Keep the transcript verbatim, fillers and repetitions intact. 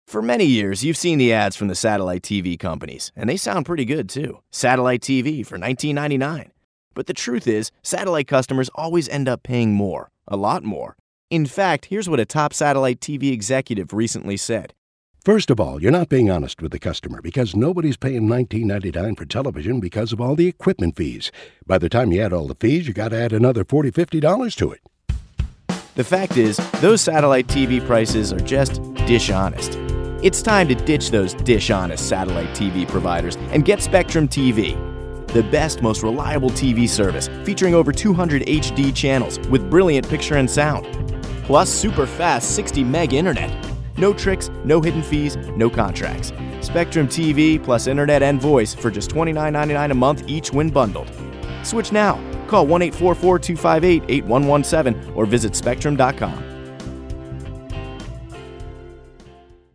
For many years, you've seen the ads from the satellite T V companies, and they sound pretty good too. Satellite T V for nineteen ninety-nine. But the truth is, satellite customers always end up paying more, a lot more. In fact, here's what a top satellite T V executive recently said. First of all, you're not being honest with the customer because nobody's paying nineteen ninety-nine for television because of all the equipment fees. By the time you add all the fees, you got to add another forty dollars, fifty dollars to it. The fact is, those satellite T V prices are just dish-honest. It's time to ditch those dish-honest satellite T V providers and get Spectrum T V, the best, most reliable T V service featuring over two hundred H D channels with brilliant picture and sound, plus super fast sixty meg internet. No tricks, no hidden fees, no contracts. Spectrum T V plus internet and voice for just twenty-nine ninety-nine a month each when bundled. Switch now. Call one eight four four, two five eight, eight one one seven or visit spectrum dot com.